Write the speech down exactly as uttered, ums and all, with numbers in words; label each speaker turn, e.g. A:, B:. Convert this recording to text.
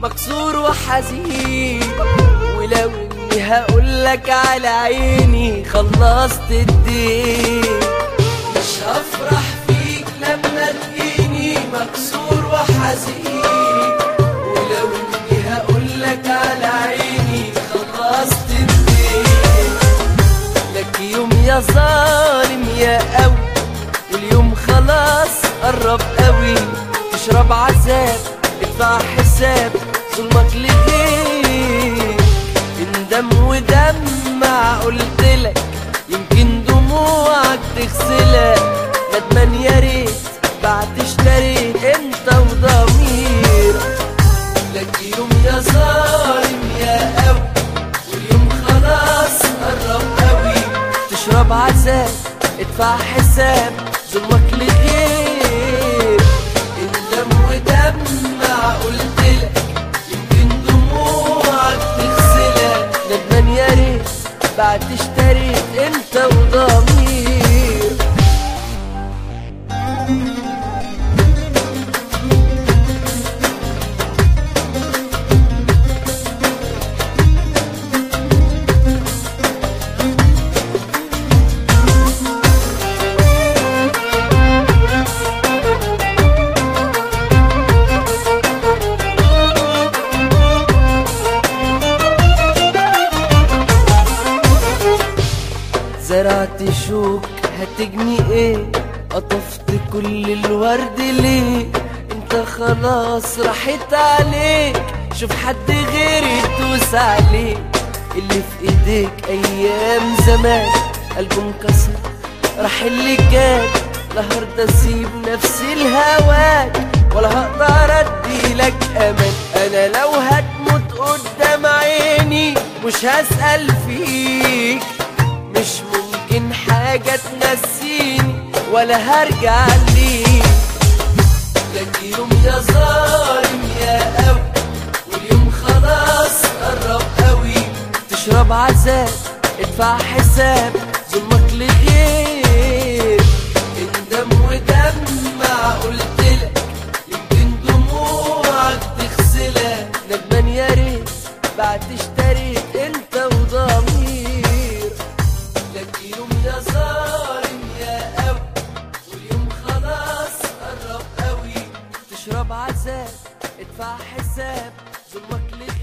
A: مكسور وحزين، ولو اني هقولك على عيني خلصت الدين. مش هفرح فيك لما تجيني مكسور وحزين، ولو اني هقولك على عيني خلصت الدين. لك يوم يا ظالم يا قوي، واليوم خلاص قرب قوي. تشرب عذاب ادفع حساب ظلمك لغير. اندم ودمع قلتلك يمكن دموعك تغسلك. ندمان يا ريت بعد اشتريت انت وضميرك. لك يوم يا ظالم يا قوي، واليوم خلاص قرب قوي. تشرب عذاب ادفع حساب ظلمك لغير. اندم ودمع قلتلك يمكن دموعك تغسلك. ندمان يا ريت بعد اشتريت انت وضمير. زرعت شوك هتجني ايه؟ قطفت كل الورد ليه؟ انت خلاص راحت عليك. شوف حد غيري تدوس عليه. اللي في ايديك ايام زمان قلبه انكسر راح اللي كان. لا هرضى اسيب نفسي لهواك ولا هقدر اديلك امان. انا لو هتموت قدام عيني مش هسأل فيك. مش ممكن حاجة تنسيني ولا هرجع ليك. لك يوم يا ظالم يا قوي، واليوم خلاص قرب قوي. تشرب عذاب ادفع حساب ظلمك لغير. اندم ودمع قلتلك يمكن دموعك تغسلك. ندمان يا ريت بعد اشتريت انت وضمير. لك يوم يا ظالم يا قوي، واليوم خلاص قرب قوي. تشرب عذاب ادفع حساب ظلمك لغير.